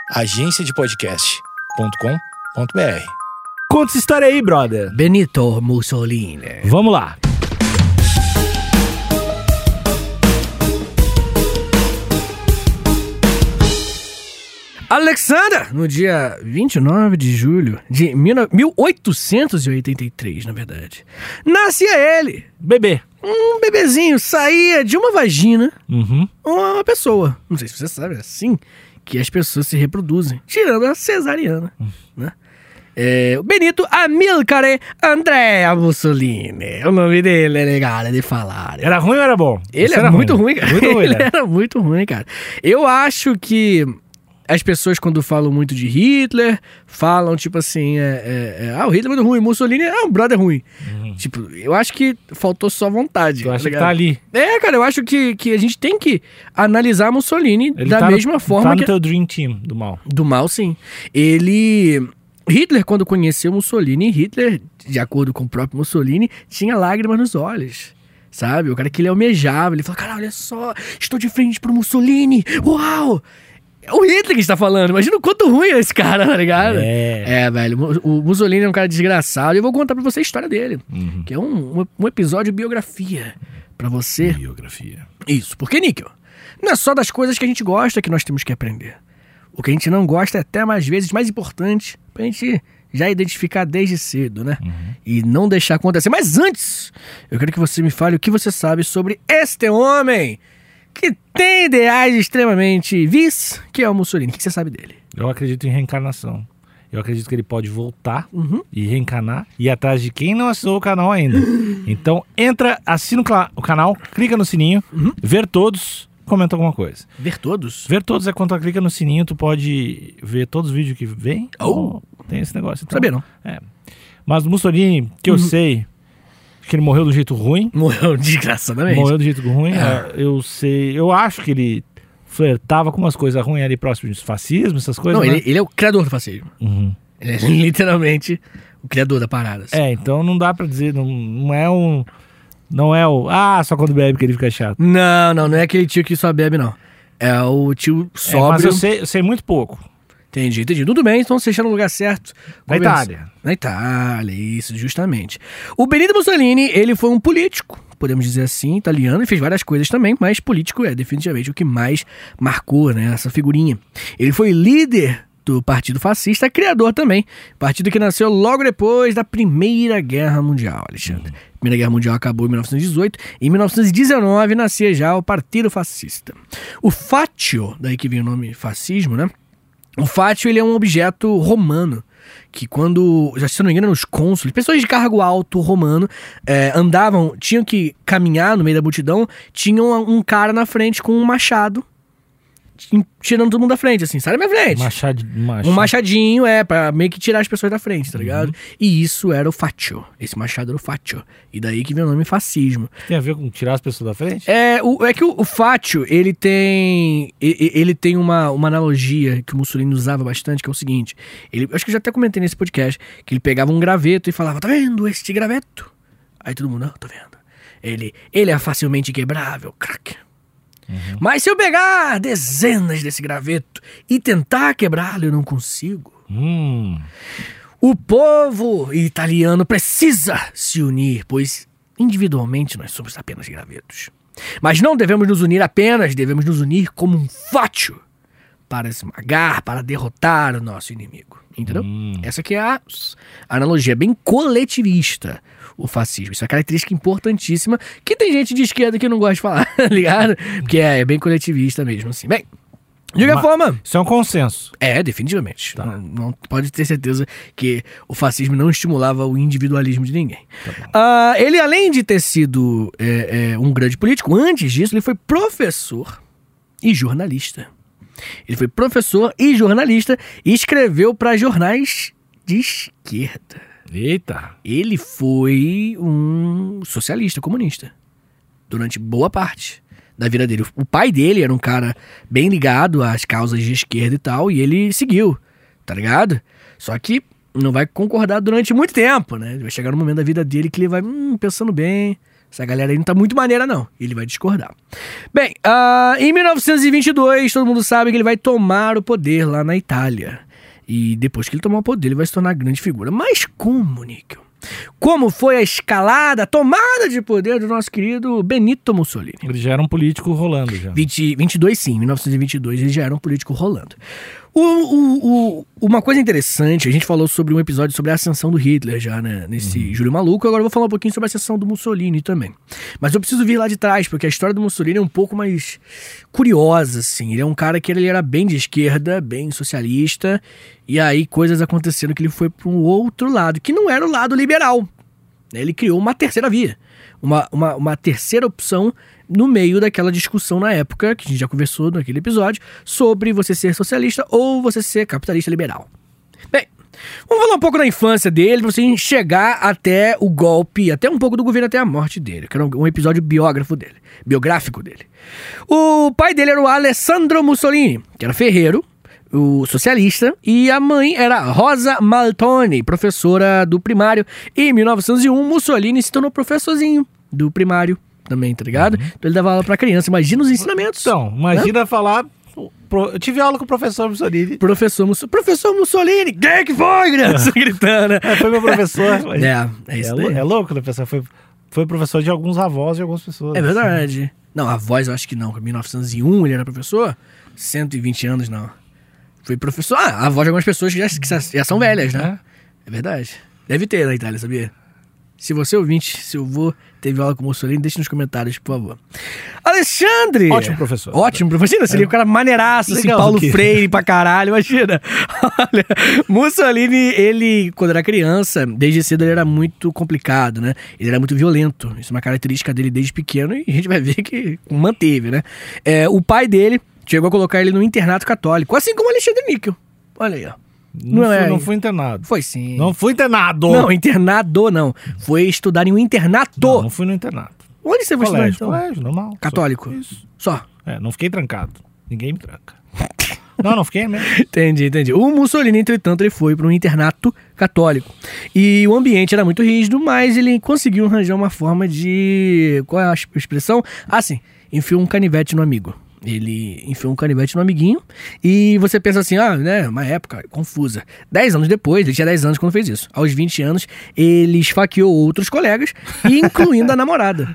agenciadepodcast.com.br. Conta essa história aí, brother. Benito Mussolini. Vamos lá. Alexander, no dia 29 de julho de 1883, na verdade, nascia ele, Bebê. um bebezinho, saía de uma vagina, uma pessoa. Não sei se você sabe, é assim que as pessoas se reproduzem, tirando a cesariana, né? O Benito Amilcare Andrea Mussolini. O nome dele é legal de falar. Era ruim ou era bom? Ele Isso é era muito ruim, cara. Muito ruim, Ele né? era muito ruim, cara. Eu acho que as pessoas, quando falam muito de Hitler, falam tipo assim, o Hitler é muito ruim, Mussolini é um brother ruim. Tipo, eu acho que faltou só vontade. Tu acha que tá ali? Cara, eu acho que a gente tem que analisar Mussolini Ele da tá mesma forma tá no que... teu Dream Team do mal. Do mal, sim. Hitler, quando conheceu Mussolini, Hitler, de acordo com o próprio Mussolini, tinha lágrimas nos olhos. Sabe? O cara que ele almejava. Ele falou, cara, olha só, estou de frente pro Mussolini. Uau! É o Hitler que está falando. Imagina o quanto ruim é esse cara, tá ligado? Velho. O Mussolini é um cara desgraçado. E eu vou contar pra você a história dele. Que é um episódio de biografia pra você. Biografia. Isso. Porque, Níquel, não é só das coisas que a gente gosta que nós temos que aprender. O que a gente não gosta é até mais vezes mais importante pra gente já identificar desde cedo, né? E não deixar acontecer. Mas antes, eu quero que você me fale o que você sabe sobre este homem que tem ideais extremamente vis, que é o Mussolini. O que você sabe dele? Eu acredito em reencarnação. Eu acredito que ele pode voltar e reencarnar e ir atrás de quem não assinou o canal ainda. Então, entra, assina o canal, clica no sininho, ver todos, comenta alguma coisa. Ver todos? Ver todos é quando tu clica no sininho, tu pode ver todos os vídeos que vem. Tem esse negócio. Então, sabia não. Mas o Mussolini, que eu sei... que ele morreu do jeito ruim. Morreu desgraçadamente. Morreu do jeito ruim. Eu sei. Eu acho que ele flertava com umas coisas ruins ali próximo de fascismo, essas coisas. Não, né? ele é o criador do fascismo. Ele é literalmente o criador da parada. Assim. Então não dá pra dizer. Não é o. Só quando bebe que ele fica chato. Não é aquele tio que só bebe, não. É o tio sóbrio. Mas eu sei muito pouco. Entendi. Tudo bem, então você está no lugar certo. Na Itália. Na Itália, isso, justamente. O Benito Mussolini, ele foi um político, podemos dizer assim, italiano, e fez várias coisas também, mas político é definitivamente o que mais marcou, né, essa figurinha. Ele foi líder do Partido Fascista, criador também, partido que nasceu logo depois da Primeira Guerra Mundial, Alexandre. A Primeira Guerra Mundial acabou em 1918, e em 1919 nascia já o Partido Fascista. O Faccio, daí que vem o nome fascismo, né? O Faccio, ele é um objeto romano, que quando, se não me engano, os cônsules, pessoas de cargo alto romano, tinham que caminhar no meio da multidão, tinham um cara na frente com um machado, tirando todo mundo da frente, assim, sai da minha frente. Um machadinho, pra meio que tirar as pessoas da frente, tá ligado? E isso era o Faccio, esse machado era o Faccio, e daí que vem o nome fascismo. Tem a ver com tirar as pessoas da frente? É que o Faccio, ele tem uma analogia que o Mussolini usava bastante, que é o seguinte, acho que eu já até comentei nesse podcast, que ele pegava um graveto e falava, tá vendo este graveto? Aí todo mundo, tô vendo. Ele é facilmente quebrável, crack. Mas se eu pegar dezenas desse graveto e tentar quebrá-lo, eu não consigo. O povo italiano precisa se unir, pois individualmente nós somos apenas gravetos. Mas não devemos nos unir apenas, devemos nos unir como um Faccio para esmagar, para derrotar o nosso inimigo. Entendeu? Essa aqui é a analogia bem coletivista, o fascismo. Isso é uma característica importantíssima que tem gente de esquerda que não gosta de falar, tá ligado? Porque é bem coletivista mesmo, assim. Bem, de qualquer forma... Isso é um consenso. Definitivamente. Tá. Não pode ter certeza que o fascismo não estimulava o individualismo de ninguém. Ele, além de ter sido um grande político, antes disso, ele foi professor e jornalista. Ele foi professor e jornalista e escreveu para jornais de esquerda. Eita! Ele foi um socialista, comunista, durante boa parte da vida dele. O pai dele era um cara bem ligado às causas de esquerda e tal, e ele seguiu, tá ligado? Só que não vai concordar durante muito tempo, né? Vai chegar no momento da vida dele que ele vai pensando bem, Essa galera aí não tá muito maneira, não. Ele vai discordar. Bem, em 1922, todo mundo sabe que ele vai tomar o poder lá na Itália. E depois que ele tomar o poder, ele vai se tornar grande figura. Mas como, Níquel? Como foi a escalada, a tomada de poder do nosso querido Benito Mussolini? Ele já era um político rolando já. 22 sim, 1922 ele já era um político rolando. Uma coisa interessante, a gente falou sobre um episódio sobre a ascensão do Hitler já, né, nesse Júlio Maluco, agora eu vou falar um pouquinho sobre a ascensão do Mussolini também. Mas eu preciso vir lá de trás, porque a história do Mussolini é um pouco mais curiosa, assim. Ele é um cara que ele era bem de esquerda, bem socialista, e aí coisas aconteceram que ele foi para um outro lado, que não era o lado liberal. Ele criou uma terceira via, uma terceira opção no meio daquela discussão na época, que a gente já conversou naquele episódio, sobre você ser socialista ou você ser capitalista liberal. Bem, vamos falar um pouco da infância dele, pra você chegar até o golpe, até um pouco do governo, até a morte dele, que era um episódio biográfico dele. O pai dele era o Alessandro Mussolini, que era ferreiro, o socialista, e a mãe era Rosa Maltoni, professora do primário. E em 1901, Mussolini se tornou professorzinho do primário também, tá ligado? Então ele dava aula pra criança. Imagina os ensinamentos. Então, imagina falar... Eu tive aula com o professor Mussolini. Professor Mussolini, quem que foi, criança? Gritando, né? Foi meu professor. Mas É isso daí. É louco, né, pessoal? Foi professor de alguns avós de algumas pessoas. É verdade. Não, avós eu acho que não. Em 1901 ele era professor. 120 anos, não. Foi professor. Avós de algumas pessoas que já são velhas, né? É verdade. Deve ter na Itália, sabia? Se você ouvinte, se eu vou, teve aula com o Mussolini, deixe nos comentários, por favor. Alexandre! Ótimo professor. Ótimo professor. Imagina, seria um cara maneiraço, assim, Legal, Paulo Freire pra caralho, imagina. Olha, Mussolini, ele, quando era criança, desde cedo ele era muito complicado, né? Ele era muito violento. Isso é uma característica dele desde pequeno e a gente vai ver que manteve, né? O pai dele chegou a colocar ele no internato católico, assim como Alexandre Níquel. Olha aí, ó. Não fui internado. Foi sim. Não fui internado. Não, internado não. Foi estudar em um internato. Não fui no internato. Onde você foi estudar, então? Colégio, normal. Católico? Isso. Só? Não fiquei trancado. Ninguém me tranca. Não fiquei mesmo. Entendi. O Mussolini, entretanto, ele foi para um internato católico. E o ambiente era muito rígido, mas ele conseguiu arranjar uma forma de... Qual é a expressão? Sim, enfiou um canivete no amigo. Ele enfiou um canivete no amiguinho e você pensa assim, né, uma época confusa. 10 anos depois, ele tinha 10 anos quando fez isso. Aos 20 anos, ele esfaqueou outros colegas, incluindo a namorada.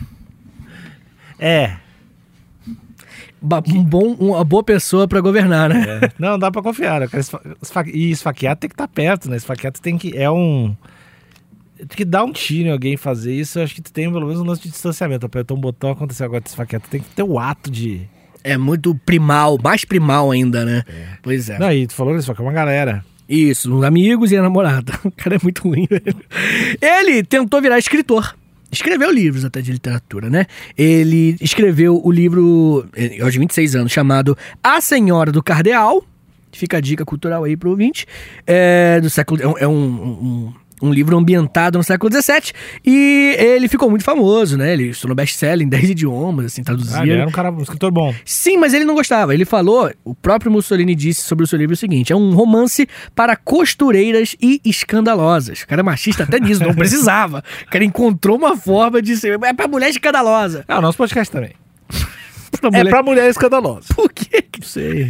Uma boa pessoa pra governar, né? Não, dá pra confiar. E esfaquear tem que estar perto, né? Esfaquear tem que... Tem que dar um tiro em alguém fazer isso. Eu acho que tu tem pelo menos um lance de distanciamento. Apertou um botão, aconteceu agora de esfaquear. Tu tem que ter o ato de... É muito primal, mais primal ainda, né? Pois é. Não, e tu falou que ele esfaqueou uma galera. Isso, os amigos e a namorada. O cara é muito ruim, velho. Ele tentou virar escritor. Escreveu livros até de literatura, né? Ele escreveu o livro, aos 26 anos, chamado A Senhora do Cardeal. Fica a dica cultural aí pro ouvinte. Do século... É um livro ambientado no século XVII. E ele ficou muito famoso, né? Ele se tornou best-seller em 10 idiomas, assim, traduzia. Ele era um escritor bom. Sim, mas ele não gostava. Ele falou, o próprio Mussolini disse sobre o seu livro o seguinte: é um romance para costureiras e escandalosas. O cara é machista até nisso, não precisava. O cara encontrou uma forma de ser... É pra mulher escandalosa. O nosso podcast também. Pra mulher escandalosa. Por quê? Não sei.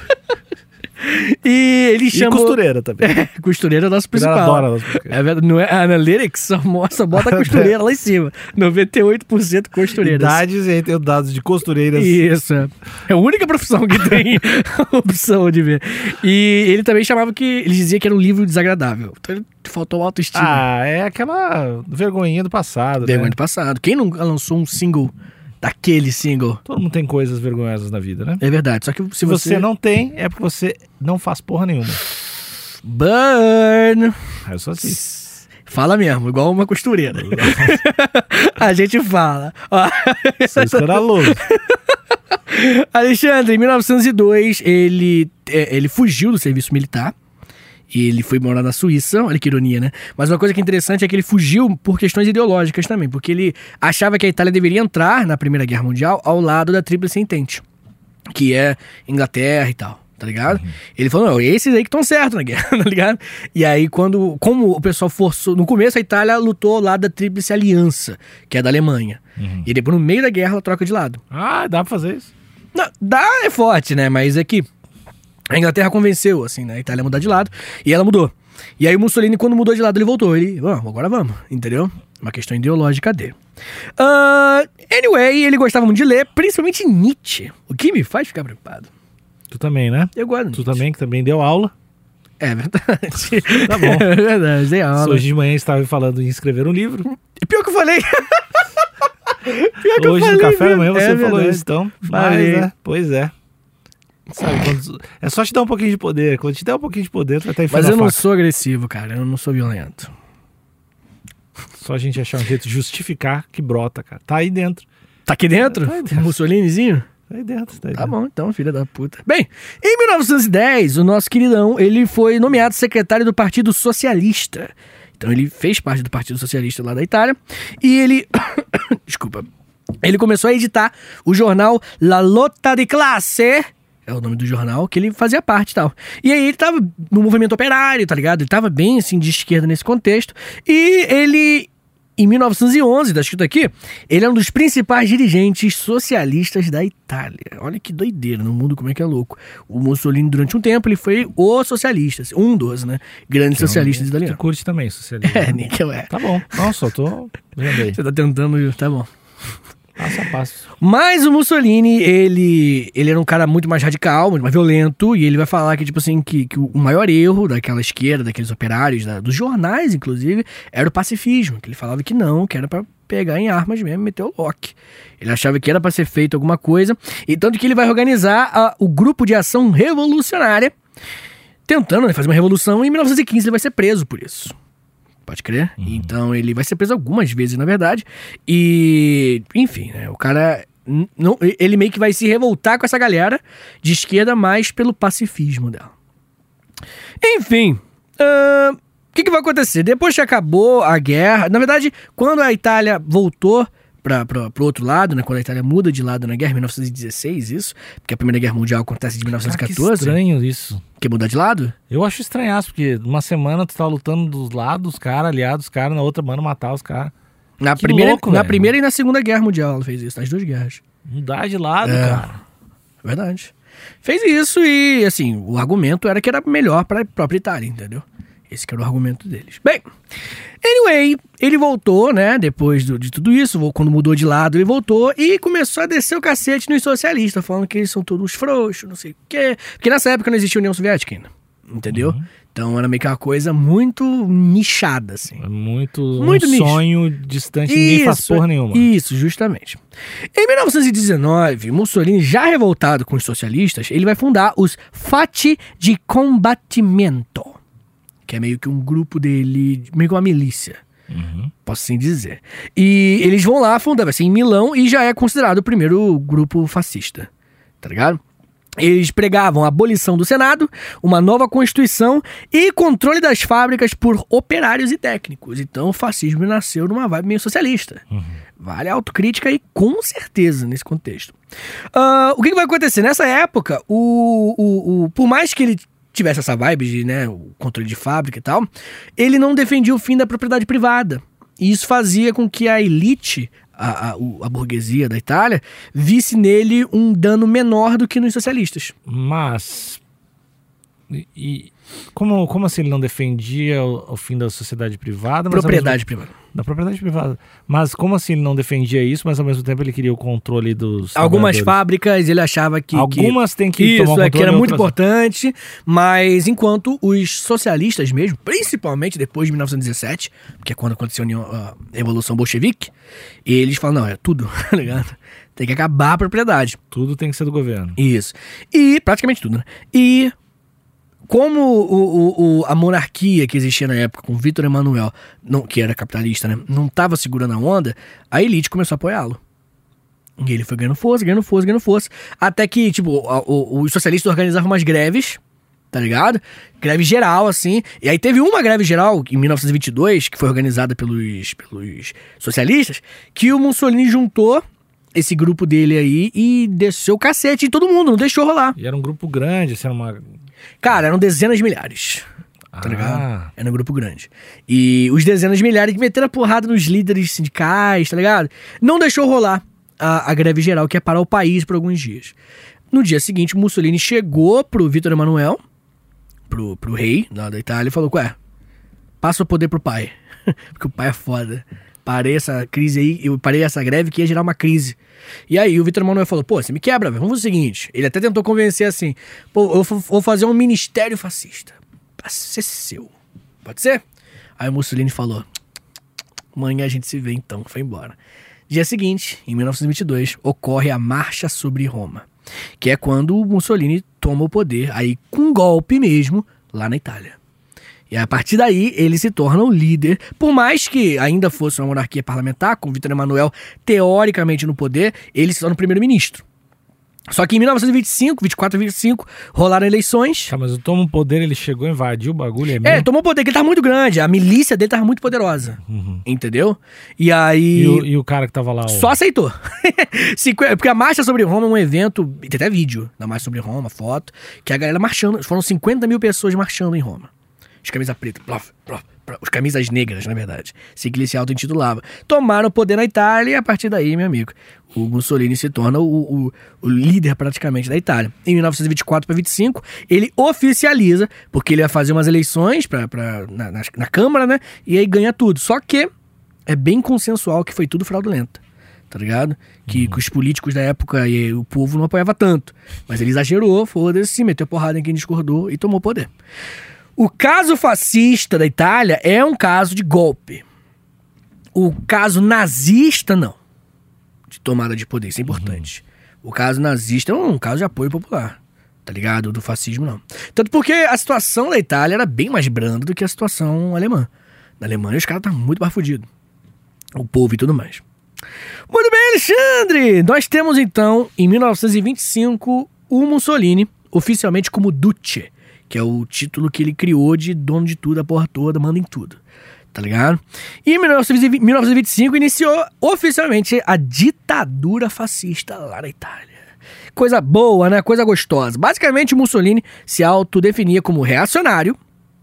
E ele chama... E costureira também. Costureira é o nosso principal. Ela adora nosso podcast. É verdade, não é Analytics, só bota a costureira lá em cima. 98% costureiras. Idades e aí tem os dados de costureiras. Isso. É a única profissão que tem a opção de ver. E ele também chamava que... Ele dizia que era um livro desagradável. Então ele faltou autoestima. É aquela vergonhinha do passado, Vergonha do passado. Quem nunca lançou um single... Daquele single. Todo mundo tem coisas vergonhosas na vida, né? É verdade, só que se você não tem, é porque você não faz porra nenhuma. Burn! Eu sou assim. Fala mesmo, igual uma costureira. A gente fala. Sou escandaloso. Alexandre, em 1902, ele fugiu do serviço militar. Ele foi morar na Suíça, olha que ironia, né? Mas uma coisa que é interessante é que ele fugiu por questões ideológicas também, porque ele achava que a Itália deveria entrar na Primeira Guerra Mundial ao lado da Tríplice Entente, que é Inglaterra e tal. tá ligado? Ele falou, não, esses aí que estão certos na guerra, tá ligado? E aí, como o pessoal forçou... No começo, a Itália lutou ao lado da Tríplice Aliança, que é da Alemanha. E depois, no meio da guerra, ela troca de lado. Ah, dá pra fazer isso. Não, dá, é forte, né? Mas é que a Inglaterra convenceu, assim, né? A Itália a mudar de lado, e ela mudou. E aí o Mussolini, quando mudou de lado, ele voltou. Ele, agora vamos, entendeu? Uma questão ideológica dele. Anyway, ele gostava muito de ler, principalmente Nietzsche. O que me faz ficar preocupado. Tu também, né? Eu gosto de Tu também, que também deu aula. É verdade. Tá bom. É verdade, dei aula. Hoje de manhã estava falando em escrever um livro. E pior que eu falei. Hoje no café da manhã você falou verdade. isso, então. Falei. Mas, né? Pois é. Sabe, é só te dar um pouquinho de poder. Quando te der um pouquinho de poder, tu vai estar enfiando Mas eu a não faca. sou agressivo, cara. Eu não sou violento. Só a gente achar um jeito de justificar que brota, cara. Tá aí dentro. Tá aqui dentro? Tá aí dentro. Mussolinizinho? Tá aí dentro, tá aí Tá dentro. bom, então, filha da puta. Bem, em 1910, o nosso queridão, ele foi nomeado secretário do Partido Socialista. Então ele fez parte do Partido Socialista lá da Itália. E ele... Desculpa. Ele começou a editar o jornal La Lotta di Classe... É o nome do jornal, que ele fazia parte e tal. E aí ele tava no movimento operário, tá ligado? Ele tava bem, assim, de esquerda nesse contexto. E ele, em 1911, tá escrito aqui, ele é um dos principais dirigentes socialistas da Itália. Olha que doideira, no mundo como é que é louco. O Mussolini, durante um tempo, ele foi o socialista, assim, um dos, né, grandes socialistas Tu italianos. curte também socialismo. É, Níquel, é. Tá bom. Não, só tô vendo aí. Você tá tentando, tá bom. Passo a passo. Mas o Mussolini, ele era um cara muito mais radical, muito mais violento, e ele vai falar que, tipo assim, que o maior erro daquela esquerda, daqueles operários, dos jornais, inclusive, era o pacifismo, que ele falava que não, que era pra pegar em armas mesmo e meter o lock. Ele achava que era pra ser feito alguma coisa, e tanto que ele vai organizar o Grupo de Ação Revolucionária, tentando, né, fazer uma revolução, e em 1915 ele vai ser preso por isso. Pode crer? Então ele vai ser preso algumas vezes, na verdade. E, enfim, né? O cara... ele meio que vai se revoltar com essa galera de esquerda, mais pelo pacifismo dela. Enfim, o que vai acontecer? Depois que acabou a guerra... Na verdade, quando a Itália voltou pro outro lado, né? Quando a Itália muda de lado na guerra, em 1916, isso. Porque a Primeira Guerra Mundial acontece de 1914. Cara, que estranho isso. Quer mudar de lado? Eu acho estranhaço, porque uma semana tu tá lutando dos lados, os caras, aliados, os caras, na outra mano matar os caras. Na Que primeira, louco, na velho. Primeira e na Segunda Guerra Mundial ela fez isso, nas duas guerras. Mudar de lado, É. cara. Verdade. Fez isso e, assim, o argumento era que era melhor pra própria Itália, entendeu? Esse que era o argumento deles. Bem, anyway, ele voltou, né, depois de tudo isso, quando mudou de lado, ele voltou e começou a descer o cacete nos socialistas, falando que eles são todos frouxos, não sei o quê. Porque nessa época não existia União Soviética ainda, entendeu? Então era meio que uma coisa muito nichada, assim. É muito Muito nicho. sonho distante, ninguém faz porra nenhuma. Isso, justamente. Em 1919, Mussolini, já revoltado com os socialistas, ele vai fundar os Fatti di Combattimento, que é meio que um grupo dele, meio que uma milícia, posso assim dizer. E eles vão lá fundar, vai ser em Milão, e já é considerado o primeiro grupo fascista, tá ligado? Eles pregavam a abolição do Senado, uma nova Constituição e controle das fábricas por operários e técnicos. Então o fascismo nasceu numa vibe meio socialista. Vale a autocrítica aí, com certeza, nesse contexto. O que vai acontecer? Nessa época, por mais que ele tivesse essa vibe de, né, o controle de fábrica e tal, ele não defendia o fim da propriedade privada. E isso fazia com que a elite, a burguesia da Itália, visse nele um dano menor do que nos socialistas. Mas... Como assim ele não defendia o fim da sociedade privada? Mas Propriedade privada. Da propriedade privada. Mas como assim ele não defendia isso, mas ao mesmo tempo ele queria o controle dos Algumas trabalhadores? fábricas ele achava que... Algumas têm que Isso, tomar o controle, que era muito outras- importante, mas enquanto os socialistas mesmo, principalmente depois de 1917, que é quando aconteceu a Revolução Bolchevique, eles falam, não, é tudo, tá ligado? Tem que acabar a propriedade. Tudo tem que ser do governo. Isso. E, praticamente tudo, né? E como a monarquia que existia na época, com Vítor Emanuel, que era capitalista, né, não estava segurando a onda, a elite começou a apoiá-lo. E ele foi ganhando força, até que, tipo, os socialistas organizavam umas greves, tá ligado? Greve geral, assim. E aí teve uma greve geral, em 1922, que foi organizada pelos socialistas, que o Mussolini juntou esse grupo dele aí e desceu o cacete em todo mundo, não deixou rolar. E era um grupo grande, assim, era uma... Cara, eram dezenas de milhares. Tá ligado? Era um grupo grande. E os dezenas de milhares que meteram a porrada nos líderes sindicais, tá ligado? Não deixou rolar a greve geral, que ia parar o país por alguns dias. No dia seguinte, Mussolini chegou pro Vítor Emanuel, pro rei da Itália, e falou: ué, passa o poder pro pai. Porque o pai é foda. Parei essa crise aí, eu parei essa greve que ia gerar uma crise. E aí o Vítor Emanuel falou: pô, você me quebra, velho. Vamos fazer o seguinte. Ele até tentou convencer assim: pô, eu vou fazer um ministério fascista. Pra ser seu. Pode ser? Aí o Mussolini falou: amanhã a gente se vê então. Foi embora. Dia seguinte, em 1922, ocorre a Marcha sobre Roma, que é quando o Mussolini toma o poder, aí com um golpe mesmo, lá na Itália. E a partir daí, ele se torna o líder, por mais que ainda fosse uma monarquia parlamentar, com Vítor Emanuel teoricamente no poder, ele se torna o primeiro-ministro. Só que em 1925, 24 e 25, rolaram eleições. Tá, mas o Tomo Poder, ele chegou a invadir o bagulho, é mesmo? É, tomou poder, que ele tava muito grande, a milícia dele tava muito poderosa, entendeu? E aí... E o cara que tava lá... Só aceitou. Porque a Marcha sobre Roma é um evento, tem até vídeo da Marcha sobre Roma, foto, que a galera marchando, foram 50 mil pessoas marchando em Roma. Os camisas pretas, os camisas negras, na verdade. Assim que ele se auto-intitulava. Tomaram o poder na Itália e a partir daí, meu amigo, o Mussolini se torna o líder praticamente da Itália. Em 1924 para 25, ele oficializa, porque ele vai fazer umas eleições na Câmara, né? E aí ganha tudo. Só que é bem consensual que foi tudo fraudulento. Tá ligado? Que os políticos da época e o povo não apoiava tanto. Mas ele exagerou, foda-se, meteu porrada em quem discordou e tomou poder. O caso fascista da Itália é um caso de golpe. O caso nazista, não. De tomada de poder, isso é importante. O caso nazista é um caso de apoio popular. Tá ligado? Do fascismo, não. Tanto porque a situação da Itália era bem mais branda do que a situação alemã. Na Alemanha, os caras estavam muito mais fodidos. O povo e tudo mais. Muito bem, Alexandre! Nós temos, então, em 1925, o Mussolini, oficialmente como Duce, que é o título que ele criou de dono de tudo, a porra toda, manda em tudo. Tá ligado? E em 1925 iniciou oficialmente a ditadura fascista lá na Itália. Coisa boa, né? Coisa gostosa. Basicamente, o Mussolini se autodefinia como reacionário,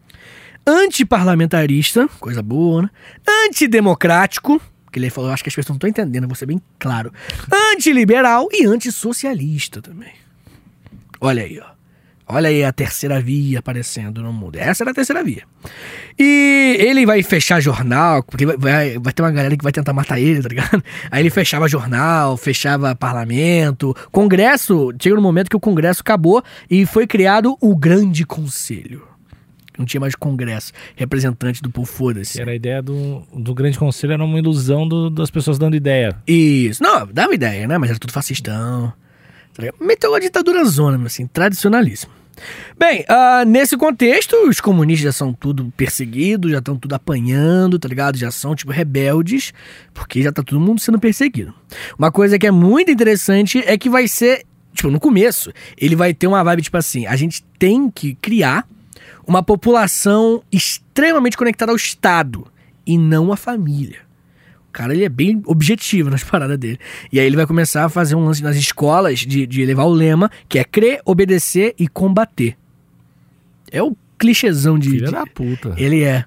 antiparlamentarista, coisa boa, né? Antidemocrático, que ele falou, acho que as pessoas não estão entendendo, vou ser bem claro. Antiliberal e antissocialista também. Olha aí, ó. Olha aí a terceira via aparecendo no mundo. Essa era a terceira via. E ele vai fechar jornal, porque vai ter uma galera que vai tentar matar ele, tá ligado? Aí ele fechava jornal, fechava parlamento, congresso. Chega no momento que o congresso acabou e foi criado o Grande Conselho. Não tinha mais congresso, representante do povo, foda-se. Era a ideia do Grande Conselho, era uma ilusão das pessoas dando ideia. Isso. Não, dava ideia, né? Mas era tudo fascistão. Meteu a ditadura zona, assim, tradicionalíssimo. Bem, nesse contexto, os comunistas já são tudo perseguidos, já estão tudo apanhando, tá ligado? Já são, tipo, rebeldes, porque já tá todo mundo sendo perseguido. Uma coisa que é muito interessante é que vai ser, tipo, no começo, ele vai ter uma vibe, tipo assim, a gente tem que criar uma população extremamente conectada ao Estado e não à família. Cara, ele é bem objetivo nas paradas dele. E aí ele vai começar a fazer um lance nas escolas de levar o lema, que é crer, obedecer e combater. É o clichêzão de... Filha da puta. Ele é.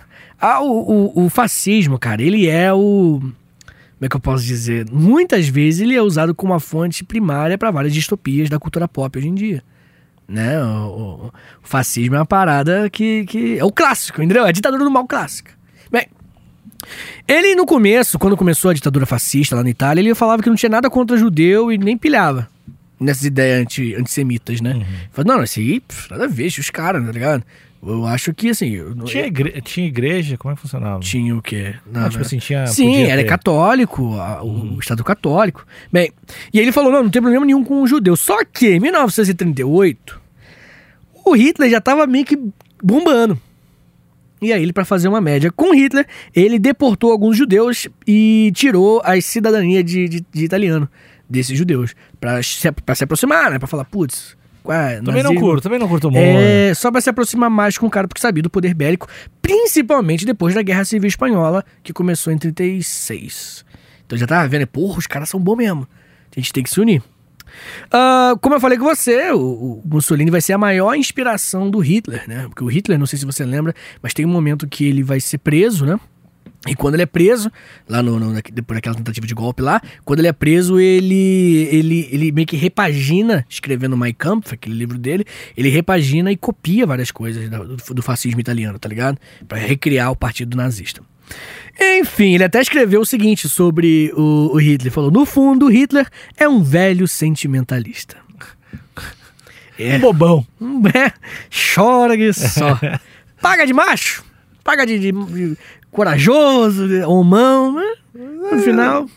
O fascismo, cara, ele é o... Como é que eu posso dizer? Muitas vezes ele é usado como uma fonte primária para várias distopias da cultura pop hoje em dia. Né? O fascismo é uma parada que é o clássico, entendeu? É a ditadura do mal clássica. Bem... Ele, no começo, quando começou a ditadura fascista lá na Itália, ele falava que não tinha nada contra judeu e nem pilhava nessas ideias antissemitas, né? Falava, não, isso aí, nada a ver, os caras, tá ligado? Eu acho que, assim... Tinha igreja? Como é que funcionava? Tinha o quê? Tipo assim, tinha... Sim, era católico, o Estado católico. Bem, e aí ele falou, não tem problema nenhum com o judeu. Só que, em 1938, o Hitler já tava meio que bombando. E aí ele, para fazer uma média com Hitler, ele deportou alguns judeus e tirou a cidadania de italiano desses judeus. Pra se aproximar, né? Pra falar, putz... Também não curto muito. Só pra se aproximar mais com o cara, porque sabia do poder bélico, principalmente depois da Guerra Civil Espanhola, que começou em 36. Então já tava vendo, porra, os caras são bons mesmo. A gente tem que se unir. Como eu falei com você, o Mussolini vai ser a maior inspiração do Hitler, né? Porque o Hitler, não sei se você lembra, mas tem um momento que ele vai ser preso, né? E quando ele é preso, lá depois daquela tentativa de golpe lá, quando ele é preso, ele meio que repagina, escrevendo Mein Kampf, aquele livro dele, ele repagina e copia várias coisas do fascismo italiano, tá ligado? Pra recriar o partido nazista. Enfim, ele até escreveu o seguinte sobre o Hitler. Falou, no fundo, Hitler é um velho sentimentalista. Um bobão. Chora que só. Paga de macho, paga de corajoso, homão, né? No final...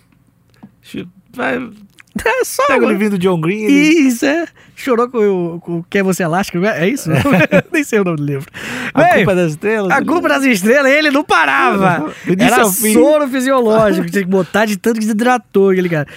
É só, pega o livrinho do John Green. Isso, chorou com o Quer Você Elástica, é isso? Nem sei o nome do livro. A Culpa das Estrelas. A Culpa das Estrelas, ele não parava. Era soro fisiológico, tinha que botar de tanto que desidratou aquele cara.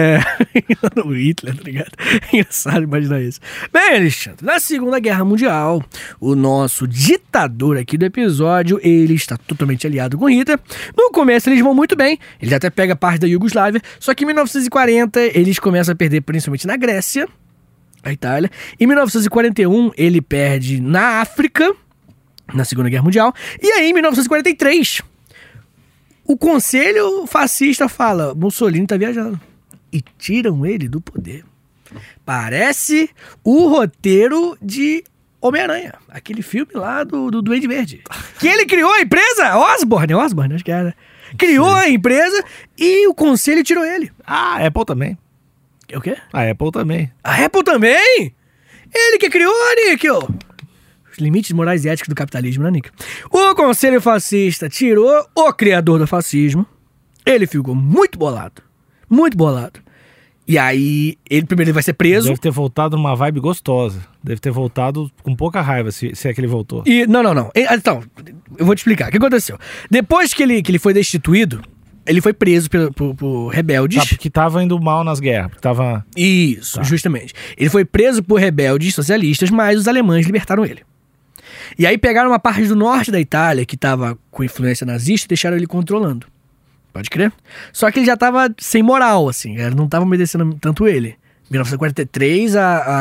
O Hitler, tá ligado? Engraçado imaginar isso. Bem, Alexandre, na Segunda Guerra Mundial, o nosso ditador aqui do episódio, ele está totalmente aliado com Hitler. No começo eles vão muito bem, ele até pega parte da Iugoslávia, só que em 1940 eles começam a perder principalmente na Grécia, a Itália. Em 1941 ele perde na África, na Segunda Guerra Mundial. E aí em 1943 o conselho fascista fala, Mussolini tá viajando. E tiram ele do poder. Parece o roteiro de Homem-Aranha, aquele filme lá do Duende Verde. Que ele criou a empresa, Osborne, acho que era. Criou a empresa e o conselho tirou ele. A Apple também. O quê? A Apple também. A Apple também? Ele que criou, Níquel. Os limites morais e éticos do capitalismo, né, Níquel? O conselho fascista tirou o criador do fascismo. Ele ficou muito bolado. Muito bolado. E aí, ele vai ser preso. Deve ter voltado numa vibe gostosa. Deve ter voltado com pouca raiva, se é que ele voltou. Não. Então, eu vou te explicar. O que aconteceu? Depois que ele foi destituído, ele foi preso por rebeldes. Porque tava indo mal nas guerras. Isso, justamente. Ele foi preso por rebeldes socialistas, mas os alemães libertaram ele. E aí pegaram uma parte do norte da Itália, que tava com influência nazista, e deixaram ele controlando. Pode crer? Só que ele já tava sem moral, assim. Não tava obedecendo tanto ele. Em 1943,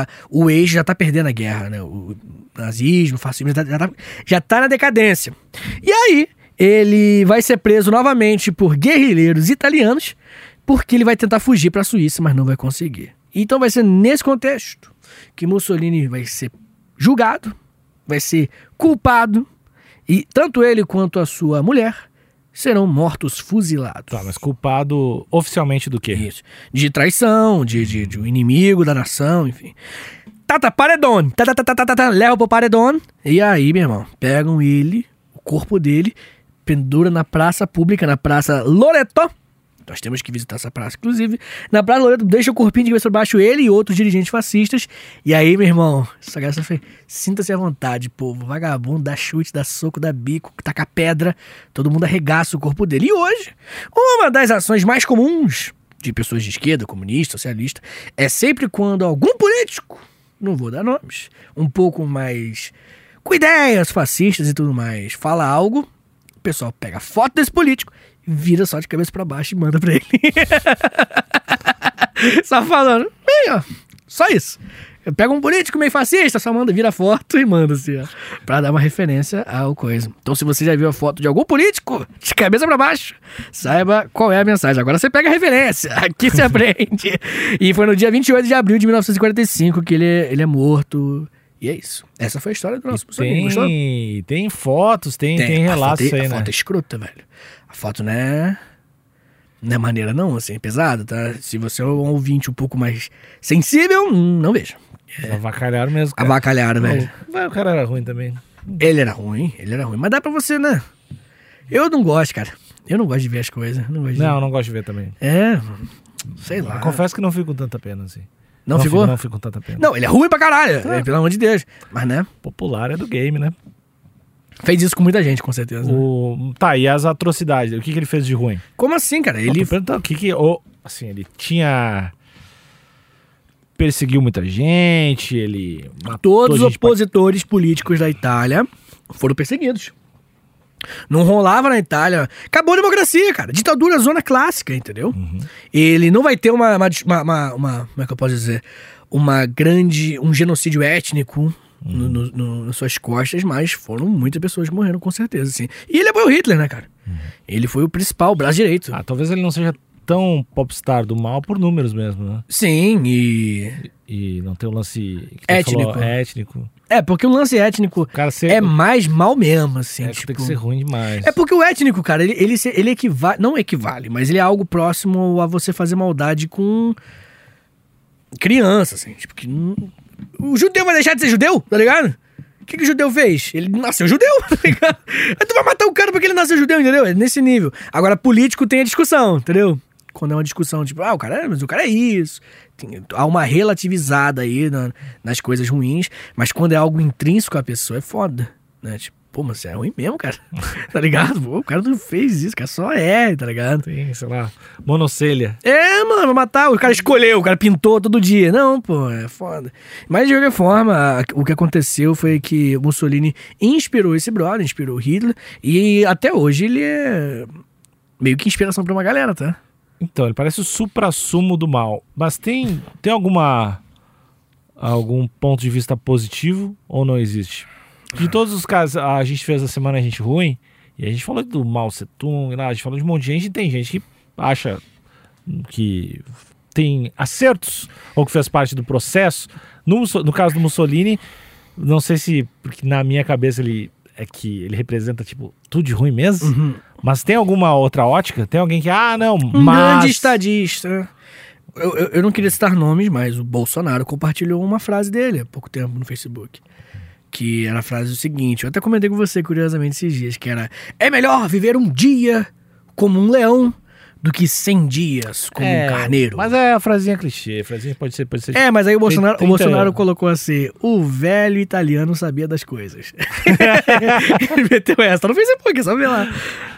o eixo já tá perdendo a guerra, né? O nazismo, o fascismo, já tá na decadência. E aí, ele vai ser preso novamente por guerrilheiros italianos, porque ele vai tentar fugir pra Suíça, mas não vai conseguir. Então vai ser nesse contexto que Mussolini vai ser julgado, vai ser culpado, e tanto ele quanto a sua mulher serão mortos fuzilados. Tá, mas culpado oficialmente do quê? Isso. De traição, de um inimigo da nação, enfim. Paredão. Leva pro paredão. E aí, meu irmão, pegam ele, o corpo dele, pendura na praça pública, na Praça Loreto. Nós temos que visitar essa praça, inclusive. Na Praça Loreto, deixa o corpinho de cabeça por baixo ele e outros dirigentes fascistas. E aí, meu irmão, essa graça foi... Sinta-se à vontade, povo. Vagabundo, dá chute, dá soco, dá bico, taca pedra. Todo mundo arregaça o corpo dele. E hoje, uma das ações mais comuns de pessoas de esquerda, comunista, socialista, é sempre quando algum político, não vou dar nomes, um pouco mais com ideias fascistas e tudo mais, fala algo, o pessoal pega a foto desse político, vira só de cabeça pra baixo e manda pra ele. Só falando, bem, ó, só isso. Pega um político meio fascista, só vira foto e manda assim, ó, pra dar uma referência ao coisa. Então, se você já viu a foto de algum político de cabeça pra baixo, saiba qual é a mensagem. Agora você pega a referência, aqui se aprende. E foi no dia 28 de abril de 1945 que ele é morto. E é isso. Essa foi a história do nosso Mussolini. Tem fotos, tem relatos aí, né? A foto é escrota, velho. A foto não é maneira não, assim, é pesada, tá? Se você é um ouvinte um pouco mais sensível, não veja. Avacalharam mesmo, cara. Avacalharam, velho. O cara era ruim também. Ele era ruim. Mas dá pra você, né? Eu não gosto, cara. Eu não gosto de ver as coisas. Não gosto de ver também. Sei lá. Eu confesso que não fico com tanta pena, assim. Não ficou? Não fico com tanta pena. Não, ele é ruim pra caralho. Pelo amor de Deus. Mas, né? Popular é do game, né? Fez isso com muita gente, com certeza. Tá, e as atrocidades? O que ele fez de ruim? Como assim, cara? Ele... Assim, ele tinha... Perseguiu muita gente, ele... Todos os opositores políticos da Itália foram perseguidos. Não rolava na Itália. Acabou a democracia, cara. Ditadura, zona clássica, entendeu? Ele não vai ter uma como é que eu posso dizer? Um genocídio étnico nas suas costas, mas foram muitas pessoas que morreram, com certeza, assim. E ele apoiou Hitler, né, cara? Ele foi o principal, o braço direito. Talvez ele não seja tão popstar do mal por números mesmo, né? Sim, e não tem um lance étnico. Étnico. Porque o lance étnico Cara, é mais mal mesmo, assim. Tem que ser ruim demais. É porque o étnico, cara, ele equivale, não equivale, mas ele é algo próximo a você fazer maldade com criança, assim. Tipo, que o judeu vai deixar de ser judeu, tá ligado? O que o judeu fez? Ele nasceu judeu, tá ligado? Aí tu vai matar o cara porque ele nasceu judeu, entendeu? É nesse nível. Agora, político tem a discussão, entendeu? Quando é uma discussão, tipo, o cara é isso. Há uma relativizada aí nas coisas ruins, mas quando é algo intrínseco à pessoa, é foda, né? Tipo, mas você é ruim mesmo, cara. Tá ligado? Pô, o cara não fez isso, o cara só tá ligado? Tem, sei lá, monocelha. Mano, vai matar. O cara escolheu, o cara pintou todo dia. Não, pô, é foda. Mas de qualquer forma, o que aconteceu foi que Mussolini inspirou esse brother, inspirou Hitler, e até hoje ele é meio que inspiração pra uma galera, tá? Então, ele parece o suprassumo do mal. Mas tem algum ponto de vista positivo ou não existe? De todos os casos, a gente fez a semana gente ruim, e a gente falou do Mao Tse-tung, a gente falou de um monte de gente, e tem gente que acha que tem acertos, ou que fez parte do processo. No caso do Mussolini, não sei se, porque na minha cabeça ele representa, tipo, tudo de ruim mesmo, mas tem alguma outra ótica? Tem alguém que, grande estadista. Eu não queria citar nomes, mas o Bolsonaro compartilhou uma frase dele há pouco tempo no Facebook. Que era a frase seguinte, eu até comentei com você, curiosamente, esses dias, que era: é melhor viver um dia como um leão do que 100 dias como um carneiro. Mas é a frasinha clichê, a frasinha pode ser mas aí o Bolsonaro colocou assim: o velho italiano sabia das coisas. Ele meteu essa no Facebook, só ver lá.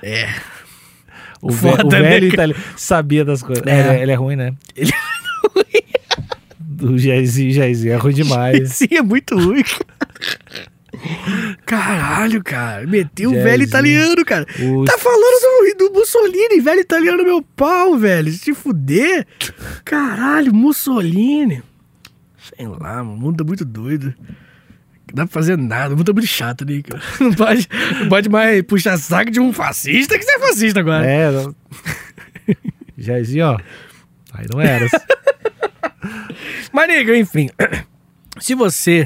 O velho italiano sabia das coisas. Ele é ruim, né? Ele é ruim. O Jairzinho é ruim demais. Sim, é muito ruim. Caralho, cara. Meteu o velho italiano, cara. Tá falando do Mussolini, velho italiano, meu pau, velho. Se fuder. Caralho, Mussolini. Sei lá, o mundo tá muito doido. Não dá pra fazer nada, o mundo tá muito chato, né, cara? Não pode mais puxar saco de um fascista que você é fascista agora. Jairzinho, ó. Aí não era. Mas, nego, enfim. Se você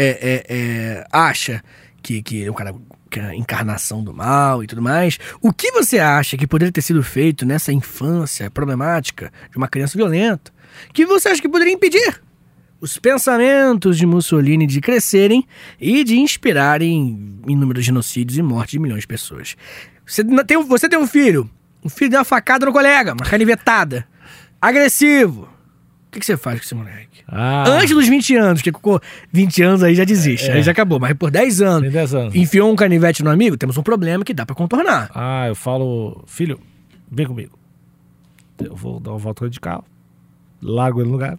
acha que o cara que é a encarnação do mal e tudo mais, o que você acha que poderia ter sido feito nessa infância problemática de uma criança violenta? Que você acha que poderia impedir os pensamentos de Mussolini de crescerem e de inspirarem inúmeros genocídios e morte de milhões de pessoas? Você tem um filho deu uma facada no colega, uma canivetada, agressivo. O que você faz com esse moleque? Antes dos 20 anos, porque com 20 anos aí já desiste, aí já acabou. Mas por 10 anos, 10 anos, enfiou um canivete no amigo, temos um problema que dá pra contornar. Eu falo: filho, vem comigo. Eu vou dar uma volta de carro, largo ele no lugar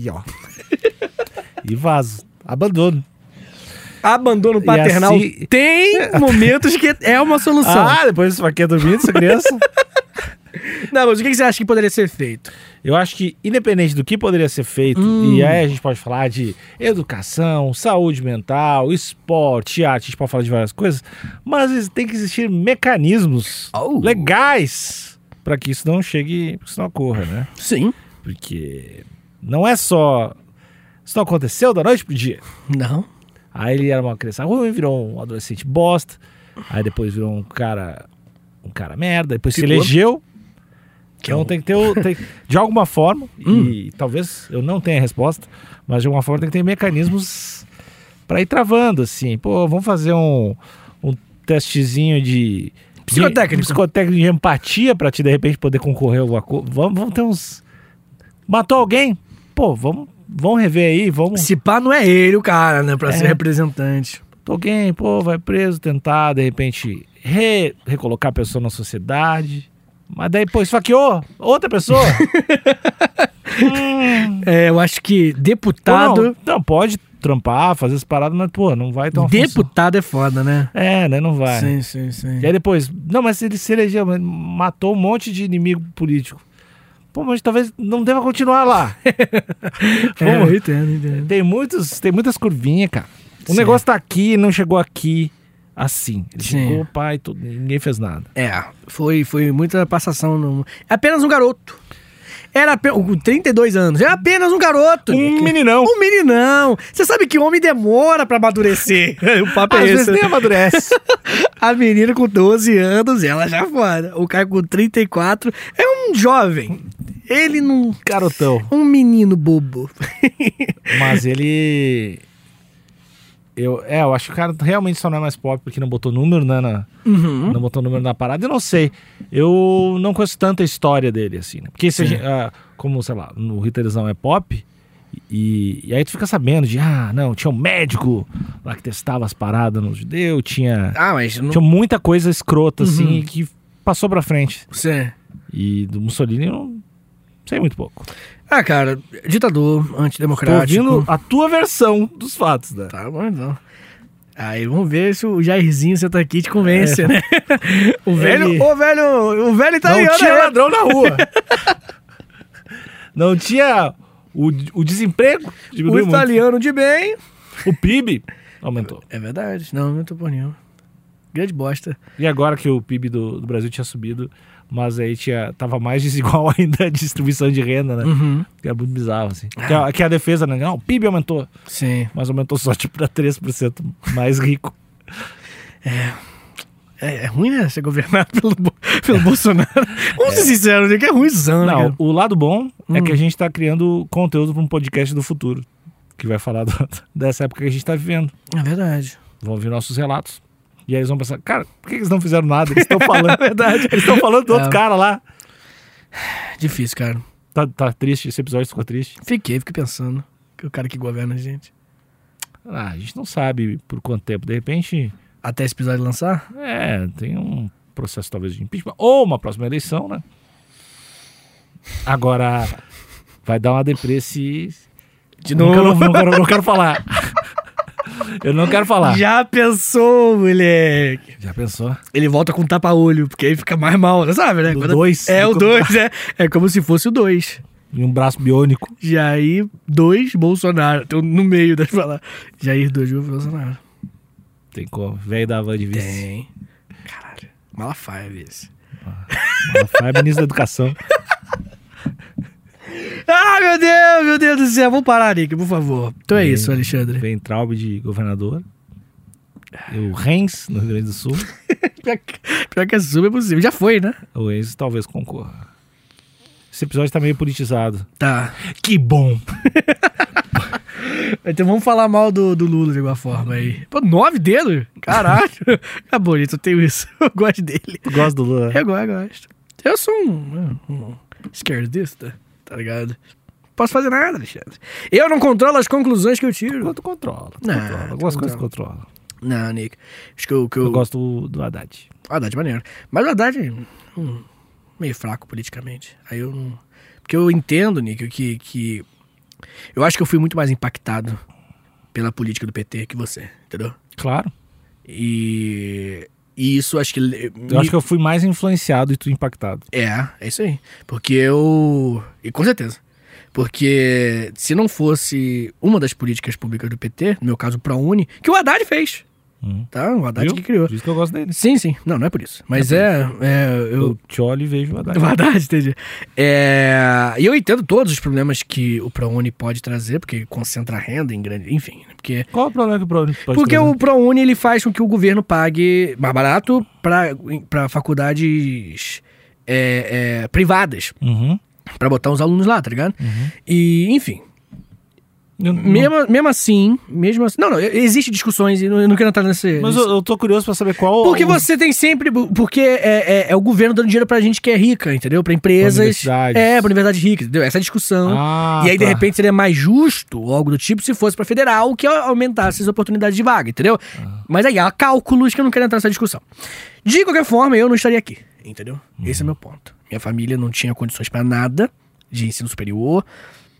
e vazo. Abandono paternal. Assim, tem momentos que é uma solução. Depois você vai querer dormir essa criança. Não, mas o que você acha que poderia ser feito? Eu acho que, independente do que poderia ser feito, e aí a gente pode falar de educação, saúde mental, esporte, arte, a gente pode falar de várias coisas, mas tem que existir mecanismos legais para que isso não chegue, que isso não ocorra, né? Sim. Porque não é só... Isso não aconteceu da noite pro dia. Não. Aí ele era uma criança ruim, virou um adolescente bosta, aí depois virou um cara merda, depois se elegeu. Então tem que ter, de alguma forma, e talvez eu não tenha a resposta, mas de alguma forma tem que ter mecanismos para ir travando, assim. Vamos fazer um testezinho de psicotécnico de empatia para te, de repente, poder concorrer a alguma coisa. Vamos ter uns... Matou alguém? Vamos rever aí, vamos... Se pá, não é ele o cara, né, pra ser representante. Matou alguém, vai preso, tentar, de repente, recolocar a pessoa na sociedade... Mas daí, esfaqueou outra pessoa. Eu acho que deputado... Não, pode trampar, fazer as paradas, mas, pô, não vai ter uma Deputado é foda, né? né? Não vai. Sim. E aí depois, não, mas ele se elegeu, mas matou um monte de inimigo político. Pô, mas talvez não deva continuar lá. Pô, eu entendo. Tem muitas curvinhas, cara. O Sim. negócio tá aqui, não chegou aqui assim. Ele Sim. chegou, pai, ninguém fez nada. Foi muita passação. É apenas um garoto. Era com 32 anos. Era apenas um garoto. Um meninão. Um meninão. Você sabe que homem demora pra amadurecer. O papo é Às esse. vezes nem amadurece. A menina com 12 anos, ela já fora. O cara com 34 é um jovem. Ele não... Garotão. Um menino bobo. Mas ele... Eu acho que o cara realmente só não é mais pop porque não botou número, né? Não botou número na parada. Eu não sei. Eu não conheço tanta história dele, assim. Né? Porque se a gente, como, sei lá, no Hitlerzão é pop, e aí tu fica sabendo de, não, tinha um médico lá que testava as paradas no judeu, tinha muita coisa escrota, assim, que passou pra frente. Sim. E do Mussolini eu não sei muito pouco. Cara, ditador, antidemocrático. Tô ouvindo a tua versão dos fatos, né? Tá bom, então. Aí vamos ver se o Jairzinho senta aqui e te convence, né? O velho italiano. Não tinha ladrão na rua. Não tinha o desemprego. O italiano de bem. O PIB aumentou. É verdade, não aumentou por nenhum. Grande bosta. E agora que o PIB do Brasil tinha subido, mas aí tava mais desigual ainda a distribuição de renda, né? Que é muito bizarro, assim. Que a defesa, né? Não, o PIB aumentou. Sim. Mas aumentou só, tipo, pra 3% mais rico. É ruim, né? Ser governado pelo Bolsonaro. Vamos ser sinceros, né? Que é ruimzão, né? Não, o lado bom é que a gente tá criando conteúdo pra um podcast do futuro, que vai falar dessa época que a gente tá vivendo. É verdade. Vão ouvir nossos relatos. E aí eles vão pensar, cara, por que eles não fizeram nada? Eles estão falando. É verdade. Eles estão falando do outro cara lá. Difícil, cara. Tá triste, esse episódio ficou triste. Fiquei pensando. Que o cara que governa a gente. A gente não sabe por quanto tempo. De repente... Até esse episódio lançar? Tem um processo talvez de impeachment. Ou uma próxima eleição, né? Agora, vai dar uma deprê se... De novo. Não quero falar. Eu não quero falar. Já pensou, moleque? Já pensou? Ele volta com tapa-olho, porque aí fica mais mal, sabe, né? O 2. O 2, é. É como se fosse o 2. E um braço biônico. Jair 2, Bolsonaro. Então, no meio das palavras. Jair 2, Bolsonaro. Tem como. Velho da van de vice. Tem. Caralho. Malafaia, vice. Malafaia é ministro da Educação. Meu Deus do céu. Vamos parar, Nick, por favor. Então é isso, Alexandre. Vem Traub de governador. E o Renz, no Rio Grande do Sul. Pior que a sub é possível. Já foi, né? O Enzo talvez concorra. Esse episódio tá meio politizado. Tá. Que bom! Então vamos falar mal do Lula de alguma forma aí. Pô, 9 dedos? Caralho. Acabou, gente. Eu tenho isso. Eu gosto dele. Tu gosta do Lula? Eu gosto. Eu sou um esquerdista, tá ligado? Posso fazer nada, Alexandre. Eu não controlo as conclusões que eu tiro. Quanto controla? Não, Algumas coisas controla. Não, Nick. Acho que eu gosto do Haddad. Haddad, maneiro. Mas o Haddad meio fraco politicamente. Aí eu não... Porque eu entendo, Nick, que... Eu acho que eu fui muito mais impactado pela política do PT que você, entendeu? Claro. E isso acho que... Eu acho que eu fui mais influenciado e tu impactado. É isso aí. Porque eu... E com certeza. Porque se não fosse uma das políticas públicas do PT, no meu caso o ProUni, que o Haddad fez. Tá? O Haddad que criou. Por isso que eu gosto dele. Sim. Não é por isso. Mas eu te olho e vejo o Haddad. O Haddad, entendi. E eu entendo todos os problemas que o ProUni pode trazer, porque concentra renda em grande... Enfim, porque... Qual é o problema que o ProUni pode Porque trazer? o ProUni, ele faz com que o governo pague mais barato para faculdades privadas. Pra botar os alunos lá, tá ligado? E, enfim... Mesmo assim... Não, existe discussões e eu não quero entrar nesse... Mas eu tô curioso pra saber qual... Porque você tem sempre... Porque é o governo dando dinheiro pra gente que é rica, entendeu? Pra empresas... Pra universidades ricas, entendeu? Essa é a discussão. E aí, de repente, seria mais justo, ou algo do tipo, se fosse pra federal, que aumentasse as oportunidades de vaga, entendeu? Mas aí, há cálculos que eu não quero entrar nessa discussão. De qualquer forma, eu não estaria aqui, entendeu? Esse é o meu ponto. Minha família não tinha condições pra nada de ensino superior...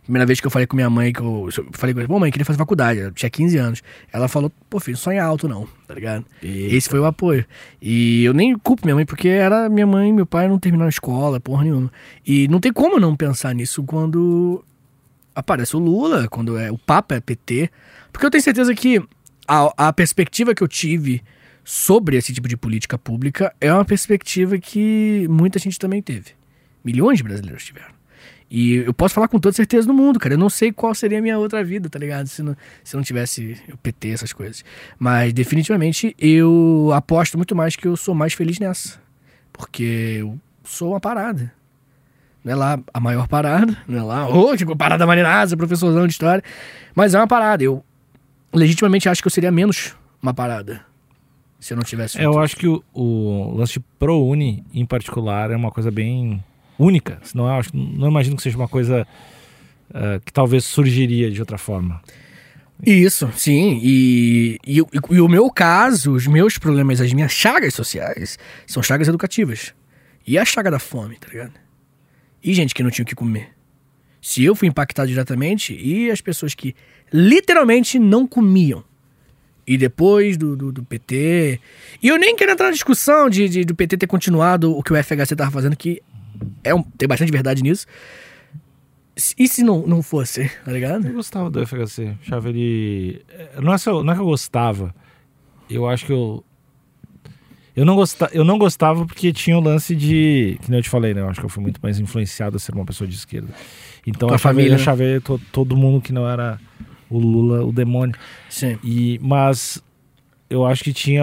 Primeira vez que eu falei com minha mãe, que eu falei com ela, pô, mãe, queria fazer faculdade, eu tinha 15 anos. Ela falou, pô, filho, sonha alto não, tá ligado? Eita. Esse foi o apoio. E eu nem culpo minha mãe, porque era minha mãe e meu pai não terminaram a escola, porra nenhuma. E não tem como não pensar nisso quando aparece o Lula, quando o Papa é PT. Porque eu tenho certeza que a perspectiva que eu tive sobre esse tipo de política pública é uma perspectiva que muita gente também teve. Milhões de brasileiros tiveram. E eu posso falar com toda certeza do mundo, cara. Eu não sei qual seria a minha outra vida, tá ligado? Se não tivesse o PT, essas coisas. Mas, definitivamente, eu aposto muito mais que eu sou mais feliz nessa. Porque eu sou uma parada. Não é lá a maior parada. Não é lá, tipo, parada maneiraça, professorzão de história. Mas é uma parada. Eu legitimamente acho que eu seria menos uma parada se eu não tivesse feito. Eu acho que o lance de ProUni, em particular, é uma coisa bem única. Senão eu não imagino que seja uma coisa que talvez surgiria de outra forma. Isso, sim. E o meu caso, os meus problemas, as minhas chagas sociais, são chagas educativas. E a chaga da fome, tá ligado? E gente que não tinha o que comer. Se eu fui impactado diretamente, e as pessoas que literalmente não comiam. E depois do PT... E eu nem quero entrar na discussão do PT ter continuado o que o FHC tava fazendo, que tem bastante verdade nisso. E se não fosse, tá ligado? Eu gostava do FHC. Achava ele... Não é que eu gostava. Eu acho que eu não gostava porque tinha o lance de... Que nem eu te falei, né? Eu acho que eu fui muito mais influenciado a ser uma pessoa de esquerda. Então eu achava todo mundo que não era o Lula, o demônio. Sim. Mas eu acho que tinha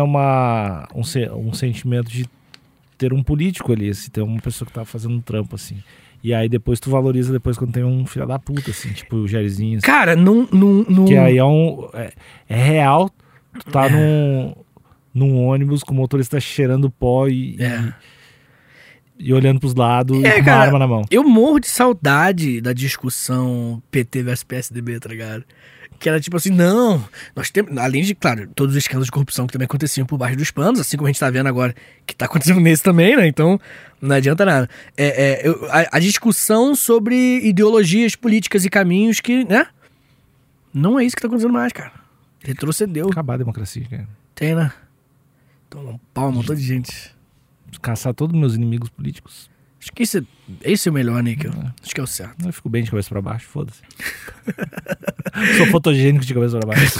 um sentimento de ter um político ali, assim, ter uma pessoa que tava fazendo um trampo, assim. E aí depois tu valoriza depois quando tem um filho da puta, assim, tipo o Jairzinho. Cara, não... Que aí é real, tu tá num ônibus com o motorista cheirando pó e olhando pros lados e com uma arma na mão. Eu morro de saudade da discussão PT versus PSDB, tá ligado? Que era tipo assim, não, nós temos, além de, claro, todos os escândalos de corrupção que também aconteciam por baixo dos panos, assim como a gente tá vendo agora, que tá acontecendo nesse também, né? Então, não adianta nada. A discussão sobre ideologias políticas e caminhos que, né? Não é isso que tá acontecendo mais, cara. Retrocedeu. Acabar a democracia, cara. Tem, né? Toma um pau, um montão de gente. Caçar todos os meus inimigos políticos. Acho que esse é o melhor, Níquel. Acho que é o certo. Eu fico bem de cabeça pra baixo, foda-se. Sou fotogênico de cabeça pra baixo.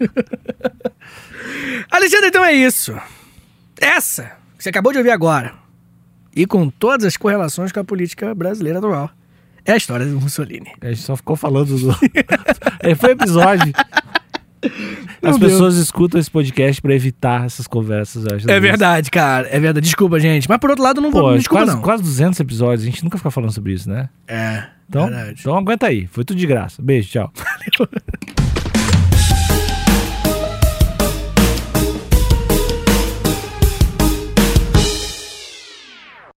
Alexandre, então é isso. Essa que você acabou de ouvir agora, e com todas as correlações com a política brasileira atual, é a história do Mussolini. A gente só ficou falando do... Foi episódio... As pessoas escutam esse podcast pra evitar essas conversas, eu acho. É verdade, cara. É verdade. Desculpa, gente. Mas por outro lado, não vou me desculpa, não. Quase 200 episódios. A gente nunca fica falando sobre isso, né? É, então, verdade. Então aguenta aí. Foi tudo de graça. Beijo, tchau. Valeu.